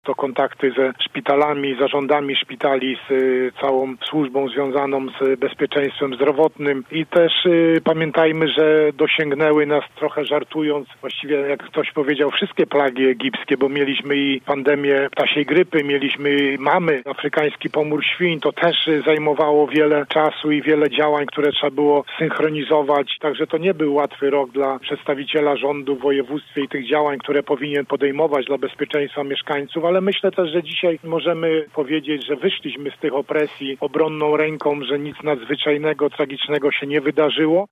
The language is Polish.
To kontakty ze szpitalami, zarządami szpitali, z całą służbą związaną z bezpieczeństwem zdrowotnym i też pamiętajmy, że dosięgnęły nas, trochę żartując, właściwie jak ktoś powiedział, wszystkie plagi egipskie, bo mieliśmy i pandemię ptasiej grypy, mamy afrykański pomór świń, to też zajmowało wiele czasu i wiele działań, które trzeba było synchronizować, także to nie był łatwy rok dla przedstawiciela rządu w województwie i tych działań, które powinien podejmować dla bezpieczeństwa mieszkańców, ale myślę też, że dzisiaj możemy powiedzieć, że wyszliśmy z tych opresji obronną ręką, że nic nadzwyczajnego, tragicznego się nie wydarzyło.